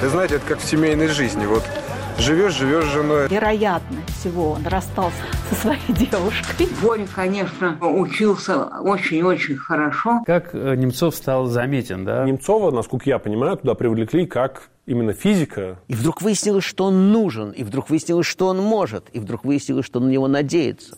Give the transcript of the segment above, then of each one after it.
Вы знаете, это как в семейной жизни. Вот живешь с женой. Вероятно всего, он расстался со своей девушкой. Боря, конечно, учился очень-очень хорошо. Как Немцов стал заметен, да? Немцова, насколько я понимаю, туда привлекли как именно физика. И вдруг выяснилось, что он нужен, и вдруг выяснилось, что он может, и вдруг выяснилось, что на него надеется.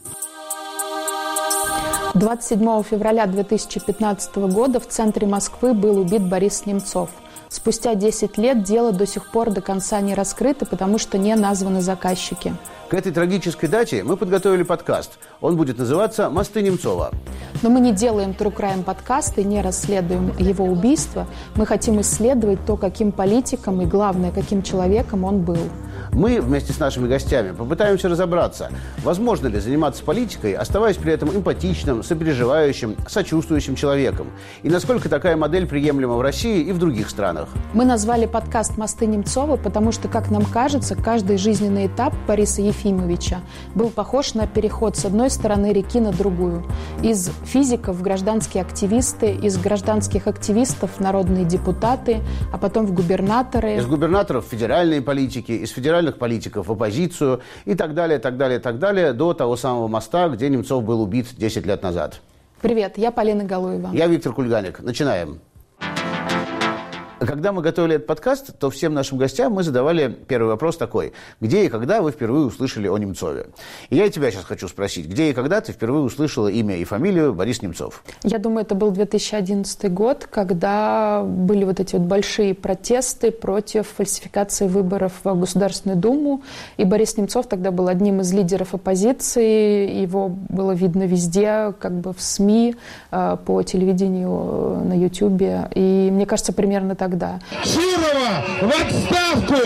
27 февраля 2015 года в центре Москвы был убит Борис Немцов. Спустя 10 лет дело до сих пор до конца не раскрыто, потому что не названы заказчики. К этой трагической дате мы подготовили подкаст. Он будет называться «Мосты Немцова». Но мы не делаем True Crime подкасты, не расследуем его убийство. Мы хотим исследовать то, каким политиком и, главное, каким человеком он был. Мы вместе с нашими гостями попытаемся разобраться, возможно ли заниматься политикой, оставаясь при этом эмпатичным, сопереживающим, сочувствующим человеком. И насколько такая модель приемлема в России и в других странах. Мы назвали подкаст «Мосты Немцова», потому что, как нам кажется, каждый жизненный этап Бориса Ефимовича был похож на переход с одной стороны реки на другую. Из физиков в гражданские активисты, из гражданских активистов в народные депутаты, а потом в губернаторы. Из губернаторов в федеральные политики, из федеральных политиков в оппозицию и так далее, так далее, так далее, до того самого моста, где Немцов был убит 10 лет назад. Привет, я Полина Галуева. Я Виктор Кульганик. Начинаем. Когда мы готовили этот подкаст, то всем нашим гостям мы задавали первый вопрос такой. Где и когда вы впервые услышали о Немцове? И я тебя сейчас хочу спросить. Где и когда ты впервые услышала имя и фамилию Борис Немцов? Я думаю, это был 2011 год, когда были вот эти вот большие протесты против фальсификации выборов в Государственную Думу. И Борис Немцов тогда был одним из лидеров оппозиции. Его было видно везде, как бы в СМИ, по телевидению, на Ютьюбе. И мне кажется, примерно так. Шурова в отставку!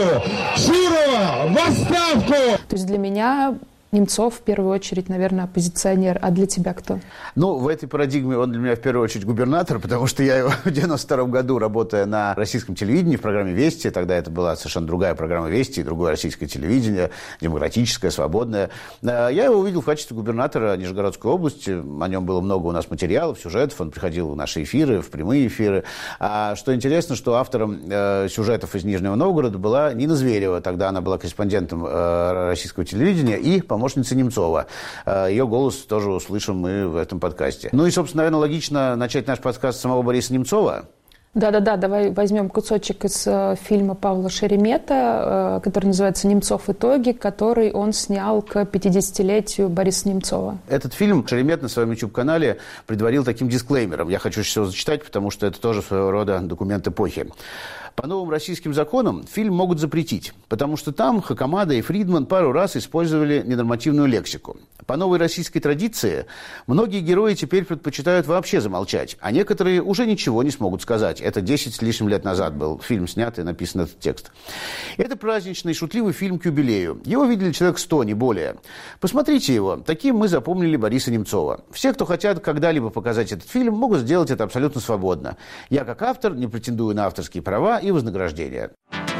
Шурова в отставку! То есть для меня Немцов в первую очередь, наверное, оппозиционер. А для тебя кто? Ну, в этой парадигме он для меня в первую очередь губернатор, потому что я его в 92 году, работая на российском телевидении в программе «Вести», тогда это была совершенно другая программа «Вести», другое российское телевидение, демократическое, свободное, я его увидел в качестве губернатора Нижегородской области. О нем было много у нас материалов, сюжетов, он приходил в наши эфиры, в прямые эфиры. А что интересно, что автором сюжетов из Нижнего Новгорода была Нина Зверева, тогда она была корреспондентом российского телевидения и помощница Немцова. Ее голос тоже услышим мы в этом подкасте. Ну и, собственно, наверное, логично начать наш подкаст с самого Бориса Немцова. Да-да-да, давай возьмем кусочек из фильма Павла Шеремета, который называется «Немцов. Итоги», который он снял к 50-летию Бориса Немцова. Этот фильм Шеремет на своем YouTube-канале предварил таким дисклеймером. Я хочу сейчас его зачитать, потому что это тоже своего рода документ эпохи. По новым российским законам фильм могут запретить, потому что там Хакамада и Фридман пару раз использовали ненормативную лексику. По новой российской традиции многие герои теперь предпочитают вообще замолчать, а некоторые уже ничего не смогут сказать. Это 10 с лишним лет назад был фильм снят и написан этот текст. Это праздничный, шутливый фильм к юбилею. Его видели человек 100, не более. Посмотрите его. Таким мы запомнили Бориса Немцова. Все, кто хотят когда-либо показать этот фильм, могут сделать это абсолютно свободно. Я, как автор, не претендую на авторские права и вознаграждения.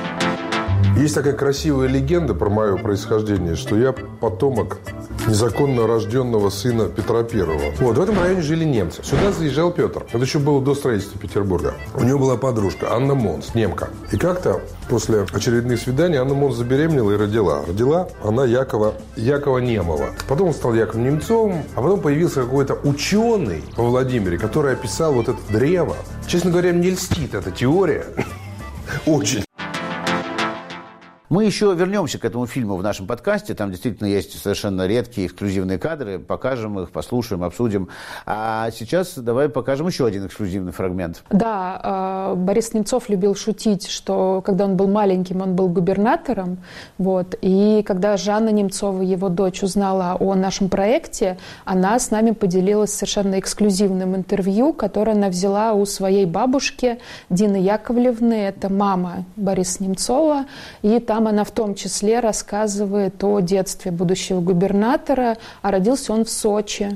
Есть такая красивая легенда про мое происхождение, что я потомок незаконно рожденного сына Петра Первого. Вот, в этом районе жили немцы. Сюда заезжал Петр. Это еще было до строительства Петербурга. У него была подружка Анна Монс, немка. И как-то после очередных свиданий Анна Монс забеременела и родила. Родила она Якова Немова. Потом он стал Яковом Немцовым, а потом появился какой-то ученый во Владимире, который описал вот это древо. Честно говоря, мне льстит эта теория. Очень. Мы еще вернемся к этому фильму в нашем подкасте. Там действительно есть совершенно редкие эксклюзивные кадры. Покажем их, послушаем, обсудим. А сейчас давай покажем еще один эксклюзивный фрагмент. Да, Борис Немцов любил шутить, что когда он был маленьким, он был губернатором. Вот, и когда Жанна Немцова, его дочь, узнала о нашем проекте, она с нами поделилась совершенно эксклюзивным интервью, которое она взяла у своей бабушки Дины Яковлевны. Это мама Бориса Немцова. И там она в том числе рассказывает о детстве будущего губернатора, а родился он в Сочи.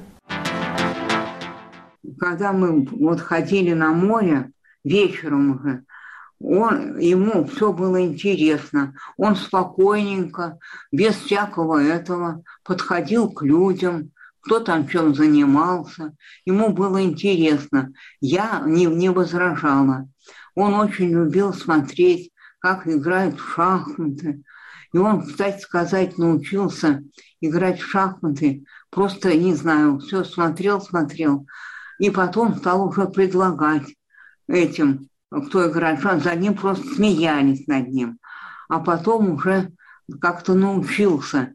Когда мы вот ходили на море вечером уже, ему все было интересно. Он спокойненько, без всякого этого, подходил к людям, кто там чем занимался. Ему было интересно. Я не возражала. Он очень любил смотреть как играют в шахматы. И он, кстати сказать, научился играть в шахматы. Просто, не знаю, все смотрел. И потом стал уже предлагать этим, кто играет в шахматы. За ним просто смеялись над ним. А потом уже как-то научился.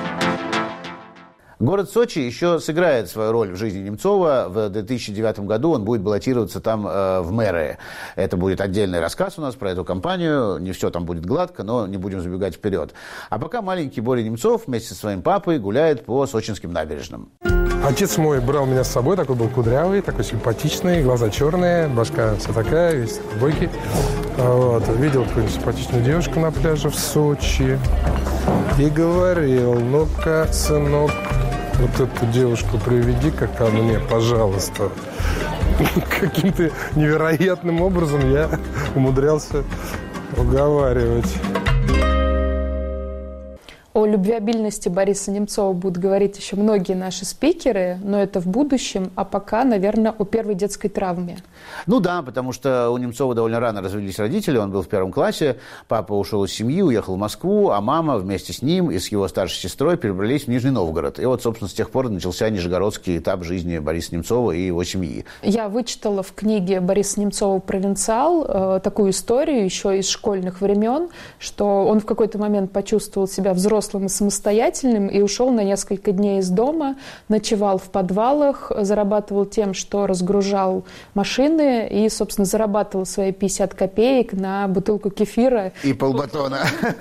Город Сочи еще сыграет свою роль в жизни Немцова. В 2009 году он будет баллотироваться там в мэры. Это будет отдельный рассказ у нас про эту кампанию. Не все там будет гладко, но не будем забегать вперед. А пока маленький Боря Немцов вместе со своим папой гуляет по сочинским набережным. Отец мой брал меня с собой, такой был кудрявый, такой симпатичный, глаза черные, башка вся такая, весь бойкий. Вот. Видел какую-нибудь симпатичную девушку на пляже в Сочи и говорил: ну-ка, сынок, вот эту девушку приведи-ка ко мне, пожалуйста. Каким-то невероятным образом я умудрялся уговаривать. О любвеобильности Бориса Немцова будут говорить еще многие наши спикеры, но это в будущем, а пока, наверное, о первой детской травме. Ну да, потому что у Немцова довольно рано развелись родители, он был в 1 классе, папа ушел из семьи, уехал в Москву, а мама вместе с ним и с его старшей сестрой перебрались в Нижний Новгород. И вот, собственно, с тех пор начался нижегородский этап жизни Бориса Немцова и его семьи. Я вычитала в книге Бориса Немцова «Провинциал» такую историю еще из школьных времен, что он в какой-то момент почувствовал себя взрослым и самостоятельным и ушел на несколько дней из дома, ночевал в подвалах, зарабатывал тем, что разгружал машины и, собственно, зарабатывал свои 50 копеек на бутылку кефира. И полбатона.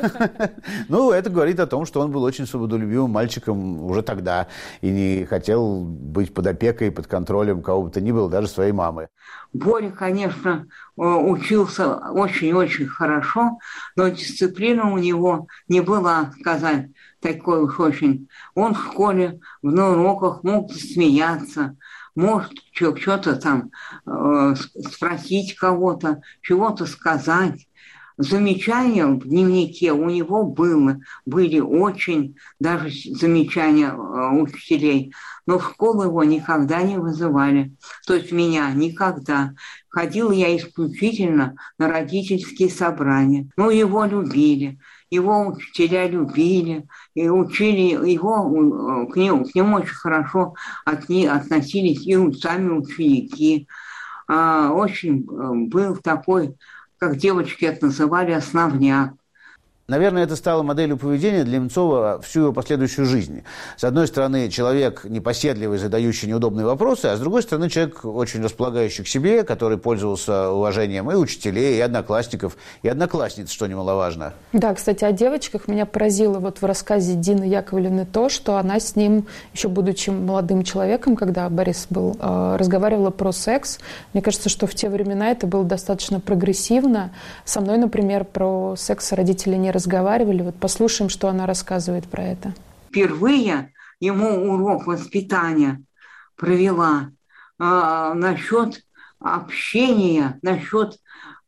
Ну, это говорит о том, что он был очень свободолюбивым мальчиком уже тогда и не хотел быть под опекой, под контролем кого бы то ни было, даже своей мамы. Боря, конечно, учился очень-очень хорошо, но дисциплина у него не была, сказать, такой уж очень. Он в школе, на уроках мог смеяться, может что-то там спросить кого-то, чего-то сказать. Замечания в дневнике у него были очень, даже замечания учителей. Но в школу его никогда не вызывали. То есть меня никогда. Ходила я исключительно на родительские собрания. Ну, его любили. Его учителя любили. И учили его, к нему очень хорошо относились и сами ученики. Очень был такой, как девочки это называли, основняк. Наверное, это стало моделью поведения для Немцова всю его последующую жизнь. С одной стороны, человек непоседливый, задающий неудобные вопросы, а с другой стороны, человек очень располагающий к себе, который пользовался уважением и учителей, и одноклассников, и одноклассниц, что немаловажно. Да, кстати, о девочках меня поразило вот в рассказе Дины Яковлевны то, что она с ним, еще будучи молодым человеком, когда Борис был, разговаривала про секс. Мне кажется, что в те времена это было достаточно прогрессивно. Со мной, например, про секс родители не разговаривали. Вот послушаем, что она рассказывает про это. Впервые ему урок воспитания провела насчет общения, насчет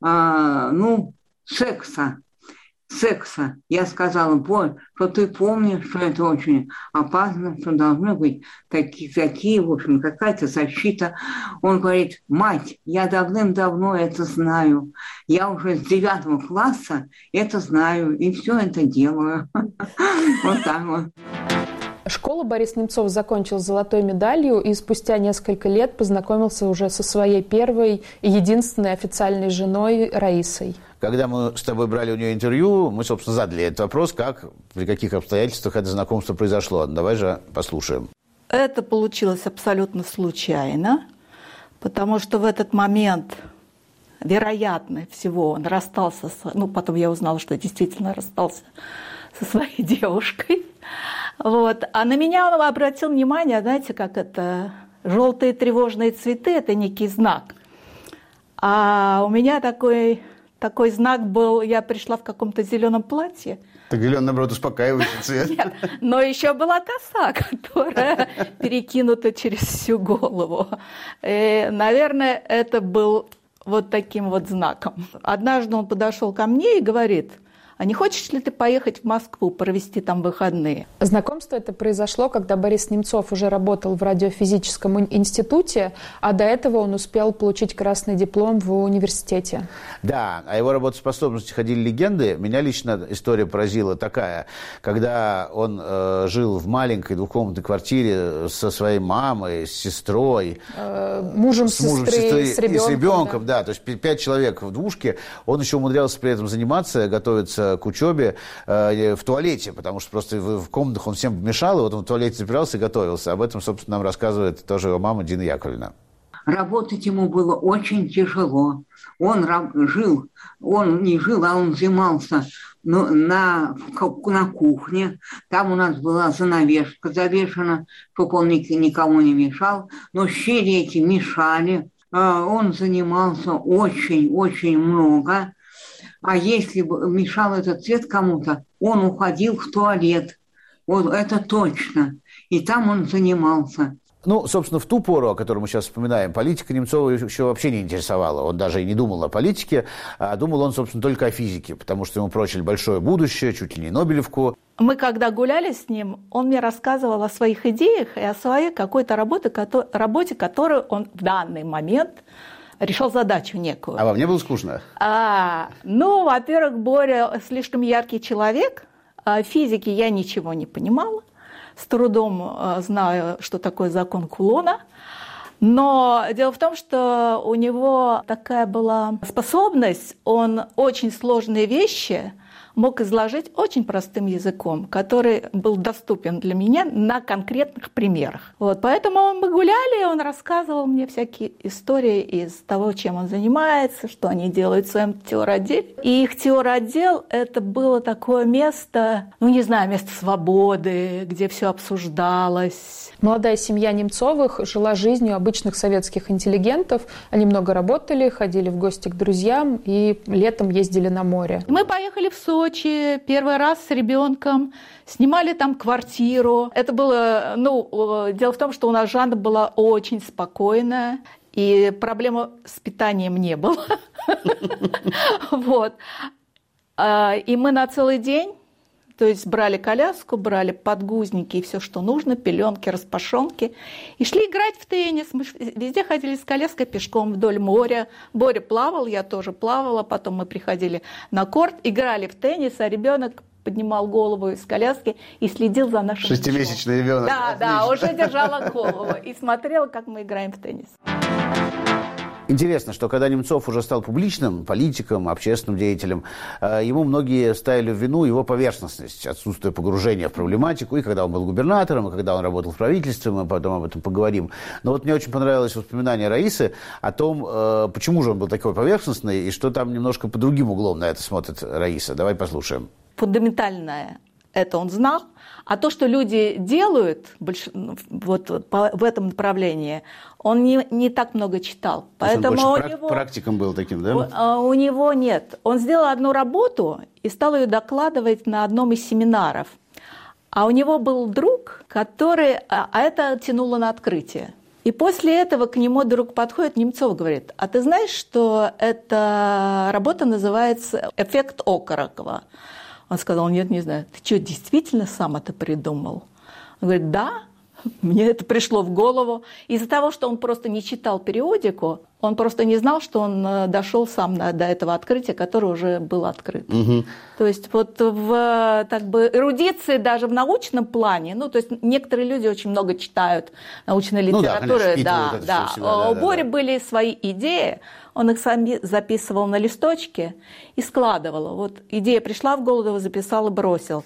секса. Я сказала: Борь, что ты помнишь, что это очень опасно, что должны быть такие, в общем, какая-то защита. Он говорит: мать, я давным-давно это знаю. Я уже с 9 класса это знаю, и все это делаю. Вот так вот. Школу Борис Немцов закончил с золотой медалью и спустя несколько лет познакомился уже со своей первой и единственной официальной женой Раисой. Когда мы с тобой брали у нее интервью, мы, собственно, задали этот вопрос, при каких обстоятельствах это знакомство произошло. Давай же послушаем. Это получилось абсолютно случайно, потому что в этот момент, вероятно всего, он расстался, потом я узнала, что действительно расстался со своей девушкой. Вот. А на меня обратил внимание, знаете, как это, желтые тревожные цветы – это некий знак. А у меня такой знак был, я пришла в каком-то зеленом платье. Так зеленый, наоборот, успокаивающий цвет. Нет, но еще была коса, которая перекинута через всю голову. И, наверное, это был вот таким вот знаком. Однажды он подошел ко мне и говорит: а не хочешь ли ты поехать в Москву, провести там выходные? Знакомство это произошло, когда Борис Немцов уже работал в радиофизическом институте, а до этого он успел получить красный диплом в университете. Да, о его работоспособности ходили легенды. Меня лично история поразила такая, когда он жил в маленькой двухкомнатной квартире со своей мамой, с сестрой, мужем сестры, с ребенком, да, то есть 5 человек в двушке, он еще умудрялся при этом заниматься, готовиться к учебе в туалете, потому что просто в комнатах он всем мешал, и вот он в туалете запирался и готовился. Об этом, собственно, нам рассказывает тоже его мама Дина Яковлевна. Работать ему было очень тяжело. Он занимался на кухне. Там у нас была занавеска завешена, чтобы он никому не мешал. Но щели эти мешали. Он занимался очень-очень много. А если бы мешал этот цвет кому-то, он уходил в туалет. Вот это точно. И там он занимался. Ну, собственно, в ту пору, о которой мы сейчас вспоминаем, политика Немцова еще вообще не интересовала. Он даже и не думал о политике, а думал он, собственно, только о физике, потому что ему прочили большое будущее, чуть ли не Нобелевку. Мы когда гуляли с ним, он мне рассказывал о своих идеях и о своей какой-то работе, которую он в данный момент решил задачу некую. А вам не было скучно? Во-первых, Боря слишком яркий человек. В физике я ничего не понимала. С трудом знаю, что такое закон Кулона. Но дело в том, что у него такая была способность, он очень сложные вещи мог изложить очень простым языком, который был доступен для меня на конкретных примерах. Поэтому мы гуляли, он рассказывал мне всякие истории из того, чем он занимается, что они делают в своем теоротделе. И их теоротдел – это было такое место, место свободы, где все обсуждалось. Молодая семья Немцовых жила жизнью обычных советских интеллигентов. Они много работали, ходили в гости к друзьям и летом ездили на море. Мы поехали в Сочи первый раз с ребенком, снимали там квартиру. Это было, дело в том, что у нас Жанна была очень спокойная, и проблемы с питанием не было. И мы на целый день, то есть брали коляску, брали подгузники и все, что нужно, пеленки, распашонки, и шли играть в теннис. Мы везде ходили с коляской пешком вдоль моря. Боря плавал, я тоже плавала. Потом мы приходили на корт, играли в теннис, а ребенок поднимал голову из коляски и следил за нашим мячом. 6-месячный ребенок. Да, уже держала голову и смотрела, как мы играем в теннис. Интересно, что когда Немцов уже стал публичным политиком, общественным деятелем, ему многие ставили в вину его поверхностность, отсутствие погружения в проблематику, и когда он был губернатором, и когда он работал в правительстве, мы потом об этом поговорим. Но мне очень понравилось воспоминание Раисы о том, почему же он был такой поверхностный, и что там немножко по другим углом на это смотрит Раиса. Давай послушаем. Фундаментальное это он знал, а то, что люди делают в этом направлении, он не так много читал. Поэтому он больше практиком был таким, да? У него нет. Он сделал одну работу и стал ее докладывать на одном из семинаров. А у него был друг, который... А это тянуло на открытие. И после этого к нему друг подходит, Немцов говорит: а ты знаешь, что эта работа называется «Эффект Окорокова»? Он сказал: нет, не знаю. Ты что, действительно сам это придумал? Он говорит: да, мне это пришло в голову. Из-за того, что он просто не читал периодику, он просто не знал, что он дошел сам до этого открытия, которое уже было открыто. Угу. То есть в эрудиции даже в научном плане, то есть некоторые люди очень много читают научной литературы. У Бори были свои идеи, он их сам записывал на листочке и складывал. Идея пришла в голову, записал и бросил.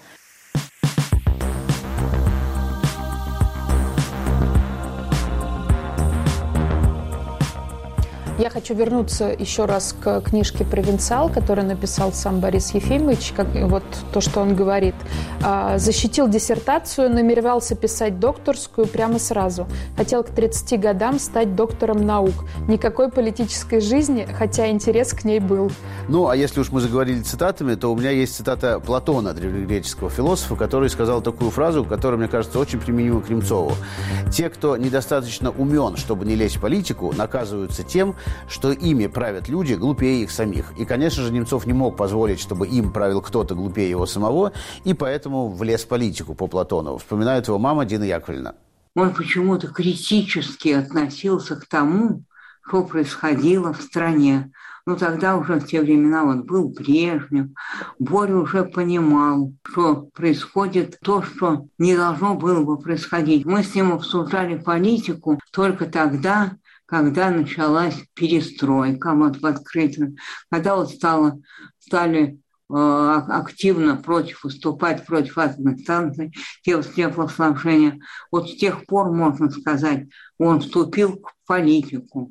Я хочу вернуться еще раз к книжке «Провинциал», которую написал сам Борис Ефимович, то, что он говорит. Защитил диссертацию, намеревался писать докторскую прямо сразу. Хотел к 30 годам стать доктором наук. Никакой политической жизни, хотя интерес к ней был. А если уж мы заговорили цитатами, то у меня есть цитата Платона, древнегреческого философа, который сказал такую фразу, которая, мне кажется, очень применима к Немцову. «Те, кто недостаточно умен, чтобы не лезть в политику, наказываются тем, что ими правят люди глупее их самих. И, конечно же, Немцов не мог позволить, чтобы им правил кто-то глупее его самого, и поэтому влез в политику по Платонову. Вспоминает его мама Дина Яковлевна. Он почему-то критически относился к тому, что происходило в стране. Но тогда уже в те времена вот был Брежнев. Боря уже понимал, что происходит то, что не должно было бы происходить. Мы с ним обсуждали политику только тогда, когда началась перестройка вот в открытую, когда вот стали активно выступать против атомных станций, теплоснабжения. Вот с тех пор, можно сказать, он вступил в политику.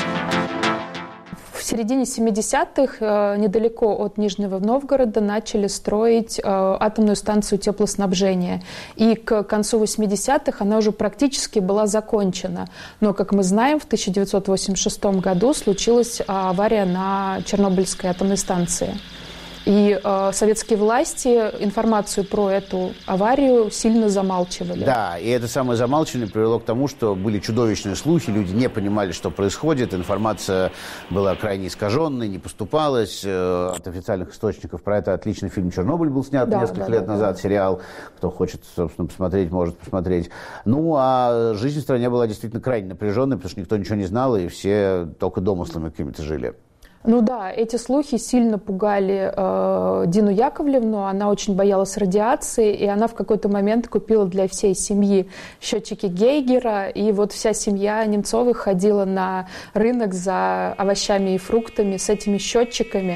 В середине 70-х недалеко от Нижнего Новгорода начали строить атомную станцию теплоснабжения. И к концу 80-х она уже практически была закончена. Но, как мы знаем, в 1986 году случилась авария на Чернобыльской атомной станции. И советские власти информацию про эту аварию сильно замалчивали. Да, и это самое замалчивание привело к тому, что были чудовищные слухи, люди не понимали, что происходит, информация была крайне искаженной, не поступалась. От официальных источников про это отличный фильм «Чернобыль» был снят несколько лет назад, сериал. Кто хочет, собственно, посмотреть, может посмотреть. Ну, а жизнь в стране была действительно крайне напряженной, потому что никто ничего не знал, и все только домыслами какими-то жили. Ну да, эти слухи сильно пугали Дину Яковлевну, она очень боялась радиации, и она в какой-то момент купила для всей семьи счетчики Гейгера, и вот вся семья Немцовых ходила на рынок за овощами и фруктами с этими счетчиками.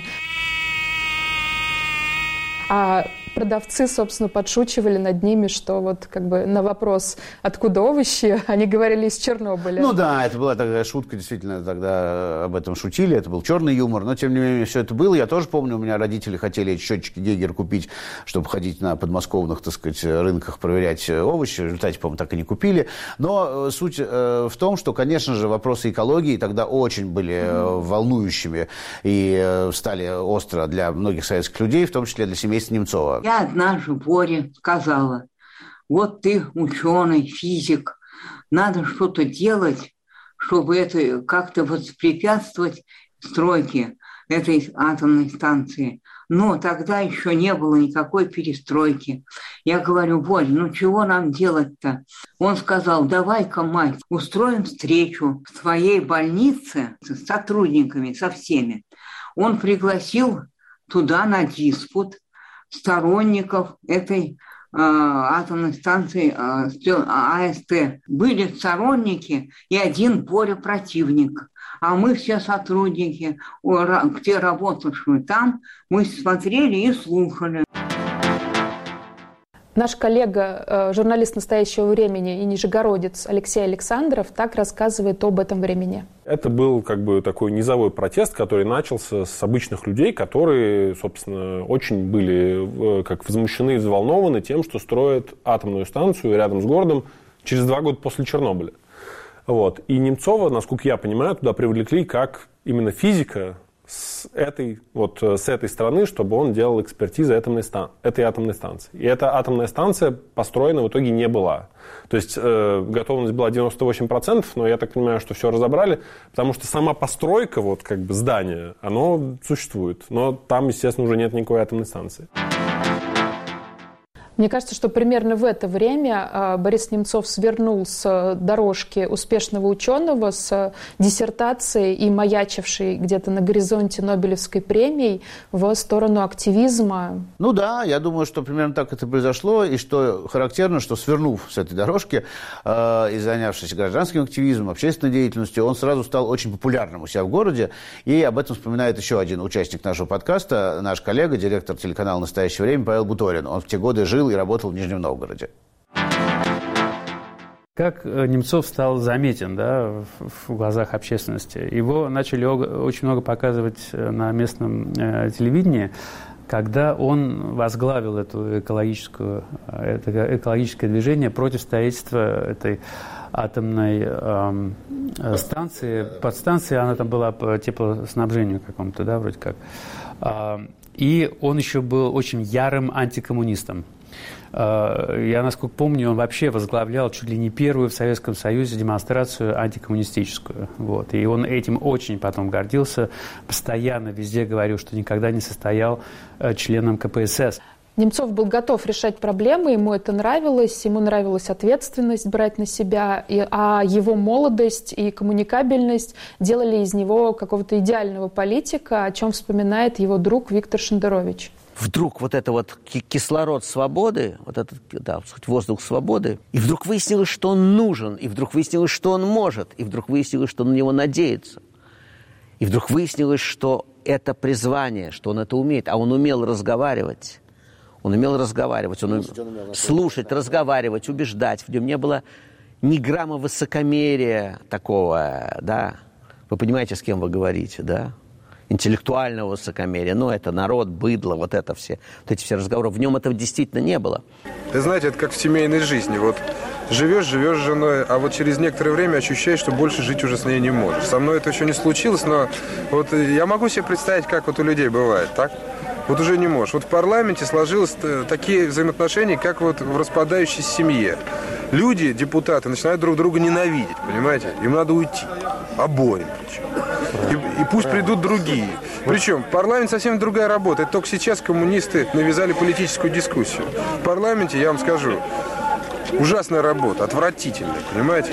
А продавцы, собственно, подшучивали над ними, что вот как бы на вопрос, откуда овощи, они говорили из Чернобыля. Ну да, это была такая шутка, действительно, тогда об этом шутили, это был черный юмор, но тем не менее все это было. Я тоже помню, у меня родители хотели эти счетчики Гейгер купить, чтобы ходить на подмосковных, так сказать, рынках, проверять овощи. В результате, по-моему, так и не купили. Но суть в том, что, конечно же, вопросы экологии тогда очень были волнующими и стали остро для многих советских людей, в том числе для семейства Немцова. Я однажды Боре сказала: вот ты ученый, физик, надо что-то делать, чтобы это как-то воспрепятствовать стройке этой атомной станции. Но тогда еще не было никакой перестройки. Я говорю: Борь, ну чего нам делать-то? Он сказал: давай-ка, мать, устроим встречу в твоей больнице с сотрудниками, со всеми. Он пригласил туда на диспут сторонников этой атомной станции АСТ. Были сторонники и один Боря противник. А мы все сотрудники, где работавшие там, мы смотрели и слушали. Наш коллега, журналист «Настоящего времени» и нижегородец Алексей Александров так рассказывает об этом времени. Это был как бы такой низовой протест, который начался с обычных людей, которые, собственно, очень были как возмущены и взволнованы тем, что строят атомную станцию рядом с городом через 2 года после Чернобыля. Вот. И Немцова, насколько я понимаю, туда привлекли как именно физика с этой стороны, чтобы он делал экспертизу этой атомной станции. И эта атомная станция построена в итоге не была. То есть готовность была 98%, но я так понимаю, что все разобрали, потому что сама постройка, вот как бы здания, оно существует. Но там, естественно, уже нет никакой атомной станции. Мне кажется, что примерно в это время Борис Немцов свернул с дорожки успешного ученого с диссертацией и маячившей где-то на горизонте Нобелевской премии в сторону активизма. Ну да, я думаю, что примерно так это произошло, и что характерно, что свернув с этой дорожки и занявшись гражданским активизмом, общественной деятельностью, он сразу стал очень популярным у себя в городе, и об этом вспоминает еще один участник нашего подкаста, наш коллега, директор телеканала «Настоящее время» Павел Буторин. Он в те годы жил и работал в Нижнем Новгороде. Как Немцов стал заметен, да, в глазах общественности? Его начали очень много показывать на местном телевидении, когда он возглавил это экологическое движение против строительства этой атомной станции, подстанции, она там была по теплоснабжению какому-то, да, вроде как. И он еще был очень ярым антикоммунистом. Я, насколько помню, он вообще возглавлял чуть ли не первую в Советском Союзе демонстрацию антикоммунистическую. Вот. И он этим очень потом гордился. Постоянно везде говорил, что никогда не состоял членом КПСС. Немцов был готов решать проблемы, ему это нравилось, ему нравилась ответственность брать на себя, а его молодость и коммуникабельность делали из него какого-то идеального политика, о чем вспоминает его друг Виктор Шендерович. Вдруг вот это вот кислород свободы, вот этот, да, воздух свободы, и вдруг выяснилось, что он нужен, и вдруг выяснилось, что он может, и вдруг выяснилось, что он на него надеется. И вдруг выяснилось, что это призвание, что он это умеет, а он умел разговаривать. Он умел разговаривать, он умел слушать, разговаривать, убеждать. В нем не было ни грамма высокомерия такого, да. Вы понимаете, с кем вы говорите, да? Интеллектуального высокомерия. Ну, это народ, быдло, вот это все. Вот эти все разговоры. В нем этого действительно не было. Вы знаете, это как в семейной жизни. Вот живешь с женой, а вот через некоторое время ощущаешь, что больше жить уже с ней не можешь. Со мной это еще не случилось, но вот я могу себе представить, как вот у людей бывает, так? Вот уже не можешь. Вот в парламенте сложились такие взаимоотношения, как вот в распадающейся семье. Люди, депутаты, начинают друг друга ненавидеть, понимаете? Им надо уйти. Обоим причем. И пусть придут другие. Причем парламент совсем другая работа. Это только сейчас коммунисты навязали политическую дискуссию. В парламенте, я вам скажу, ужасная работа, отвратительная, понимаете?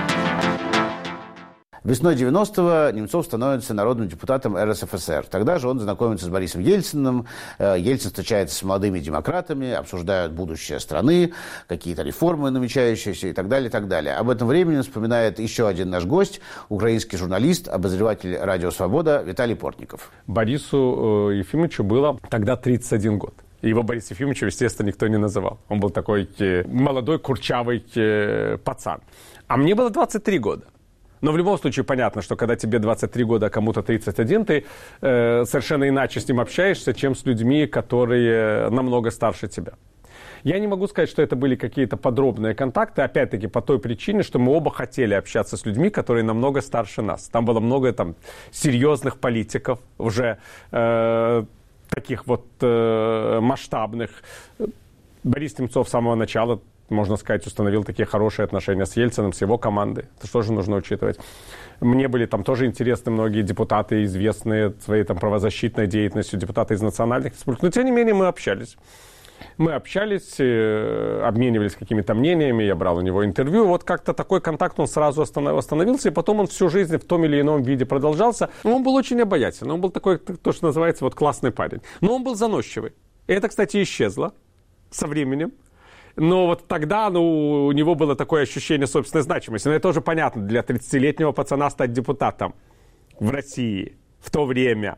Весной 90-го Немцов становится народным депутатом РСФСР. Тогда же он знакомится с Борисом Ельциным. Ельцин встречается с молодыми демократами, обсуждают будущее страны, какие-то реформы намечающиеся и так далее, и так далее. Об этом времени вспоминает еще один наш гость, украинский журналист, обозреватель «Радио Свобода» Виталий Портников. Борису Ефимовичу было тогда 31 год. Его Борис Ефимовичем, естественно, никто не называл. Он был такой молодой, курчавый пацан. А мне было 23 года. Но в любом случае понятно, что когда тебе 23 года, а кому-то 31, ты совершенно иначе с ним общаешься, чем с людьми, которые намного старше тебя. Я не могу сказать, что это были какие-то подробные контакты, опять-таки по той причине, что мы оба хотели общаться с людьми, которые намного старше нас. Там было много серьезных политиков, уже таких вот масштабных. Борис Немцов с самого начала, можно сказать, установил такие хорошие отношения с Ельциным, с его командой. Это тоже нужно учитывать. Мне были там тоже интересны многие депутаты, известные своей правозащитной деятельностью, депутаты из национальных республик. Но, тем не менее, мы общались. Мы общались, обменивались какими-то мнениями, я брал у него интервью. Вот как-то такой контакт он сразу остановился, и потом он всю жизнь в том или ином виде продолжался. Но он был очень обаятельный, он был такой, то, что называется, классный парень. Но он был заносчивый. И это, кстати, исчезло со временем. Но вот тогда у него было такое ощущение собственной значимости. Но это тоже понятно, для 30-летнего пацана стать депутатом в России в то время.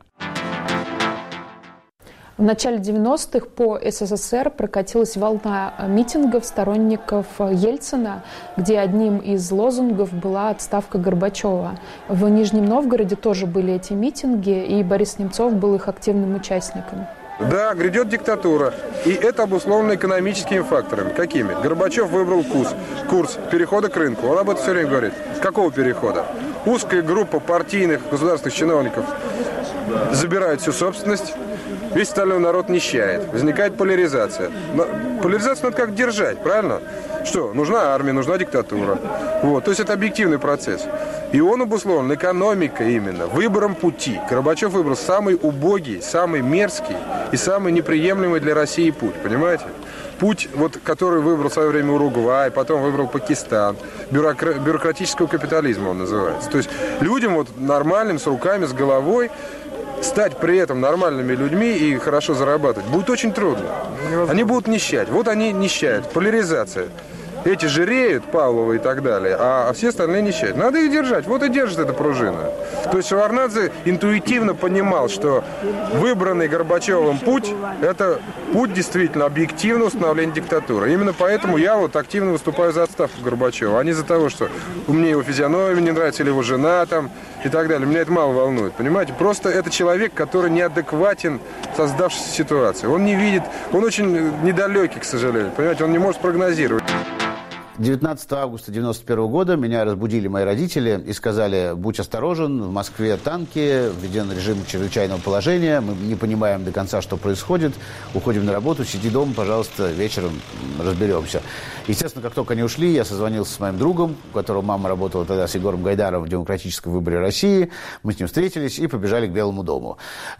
В начале 90-х по СССР прокатилась волна митингов сторонников Ельцина, где одним из лозунгов была отставка Горбачева. В Нижнем Новгороде тоже были эти митинги, и Борис Немцов был их активным участником. Да, грядет диктатура. И это обусловлено экономическими факторами. Какими? Горбачев выбрал курс перехода к рынку. Он об этом все время говорит. Какого перехода? Узкая группа партийных государственных чиновников забирает всю собственность. Весь остальной народ нищает. Возникает поляризация. Но поляризацию надо как держать, правильно? Что? Нужна армия, нужна диктатура. Вот. То есть это объективный процесс. И он обусловлен экономикой именно, выбором пути. Горбачев выбрал самый убогий, самый мерзкий и самый неприемлемый для России путь, понимаете? Путь, который выбрал в свое время Уругвай, потом выбрал Пакистан. Бюрократического капитализма он называется. То есть людям нормальным, с руками, с головой, стать при этом нормальными людьми и хорошо зарабатывать будет очень трудно. Они будут нищать. Вот они нищают. Поляризация. Эти жиреют, Павловы и так далее, а все остальные нищают. Надо их держать. Вот и держит эта пружина. То есть Шеварднадзе интуитивно понимал, что выбранный Горбачевым путь – это путь действительно объективного установления диктатуры. Именно поэтому я активно выступаю за отставку Горбачева, а не за того, что мне его физиономия не нравится или его жена и так далее. Меня это мало волнует, понимаете? Просто это человек, который неадекватен создавшейся ситуации. Он не видит, он очень недалекий, к сожалению, понимаете? Он не может прогнозировать. 19 августа 1991 года меня разбудили мои родители и сказали: будь осторожен, в Москве танки, введен режим чрезвычайного положения, мы не понимаем до конца, что происходит, уходим на работу, сиди дома, пожалуйста, вечером разберемся. Естественно, как только они ушли, я созвонился с моим другом, у которого мама работала тогда с Егором Гайдаровым в «Демократическом выборе России». Мы с ним встретились и побежали к Белому дому.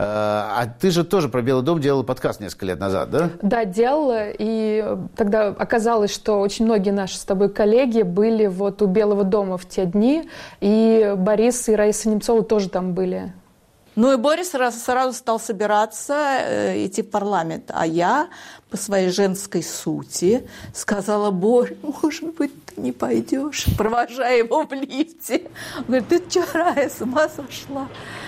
А ты же тоже про Белый дом делала подкаст несколько лет назад, да? Да, делала. И тогда оказалось, что очень многие наши с тобой коллеги были вот у Белого дома в те дни. И Борис и Раиса Немцова тоже там были. Ну и Борис сразу стал собираться, идти в парламент. А я по своей женской сути сказала: Борь, может быть, ты не пойдешь, провожая его в лифте. Он говорит: ты что, Рая, с ума сошла?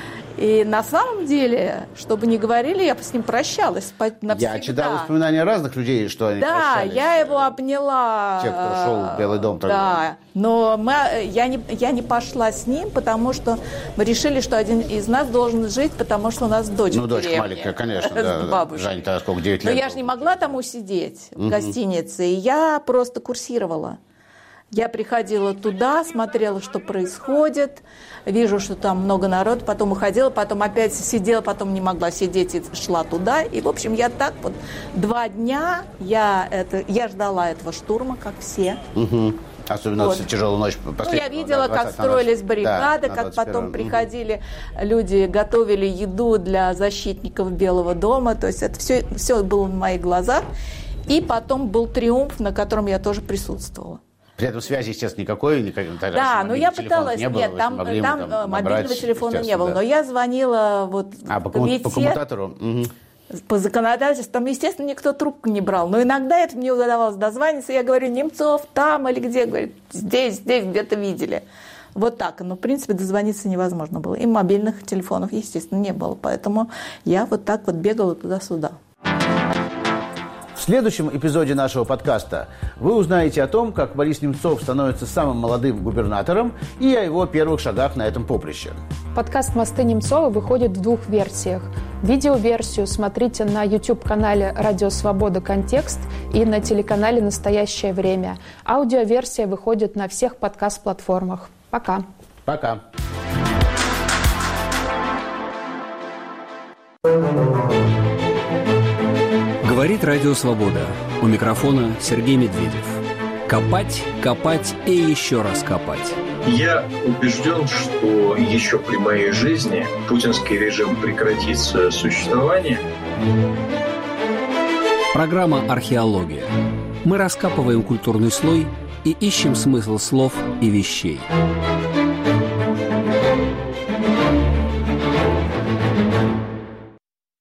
И на самом деле, чтобы не говорили, я с ним прощалась навсегда. Я читал воспоминания разных людей, что они прощались. Да, я его обняла. Те, кто шел в Белый дом тогда. Да, но я не пошла с ним, потому что мы решили, что один из нас должен жить, потому что у нас дочь. Ну, дочка маленькая, конечно, да. Жень, тогда сколько, 9 лет? Но я же не могла там усидеть в гостинице, и я просто курсировала. Я приходила туда, смотрела, что происходит, вижу, что там много народу, потом уходила, потом опять сидела, потом не могла сидеть и шла туда. И, в общем, я так вот 2 дня, я ждала этого штурма, как все. Особенно вот. Тяжелую ночь. Ну, я видела, как строились баррикады, как потом приходили люди, готовили еду для защитников Белого дома. То есть это все было на моих глазах. И потом был триумф, на котором я тоже присутствовала. При этом связи, естественно, никакой. Да, но я пыталась. Нет, там мобильного телефона не было. Да. Но я звонила по коммутатору? По законодательству. Там, естественно, никто трубку не брал. Но иногда это мне удавалось дозвониться. Я говорю: Немцов там или где? Говорит: здесь где-то видели. Вот так. Но, в принципе, дозвониться невозможно было. И мобильных телефонов, естественно, не было. Поэтому я вот так вот бегала туда-сюда. В следующем эпизоде нашего подкаста вы узнаете о том, как Борис Немцов становится самым молодым губернатором и о его первых шагах на этом поприще. Подкаст «Мосты Немцова» выходит в 2 версиях. Видеоверсию смотрите на YouTube-канале «Радио Свобода. Контекст» и на телеканале «Настоящее время». Аудиоверсия выходит на всех подкаст-платформах. Пока. Пока. Говорит Радио Свобода. У микрофона Сергей Медведев. Копать, копать и еще раз копать. Я убежден, что еще при моей жизни путинский режим прекратит свое существование. Программа «Археология». Мы раскапываем культурный слой и ищем смысл слов и вещей.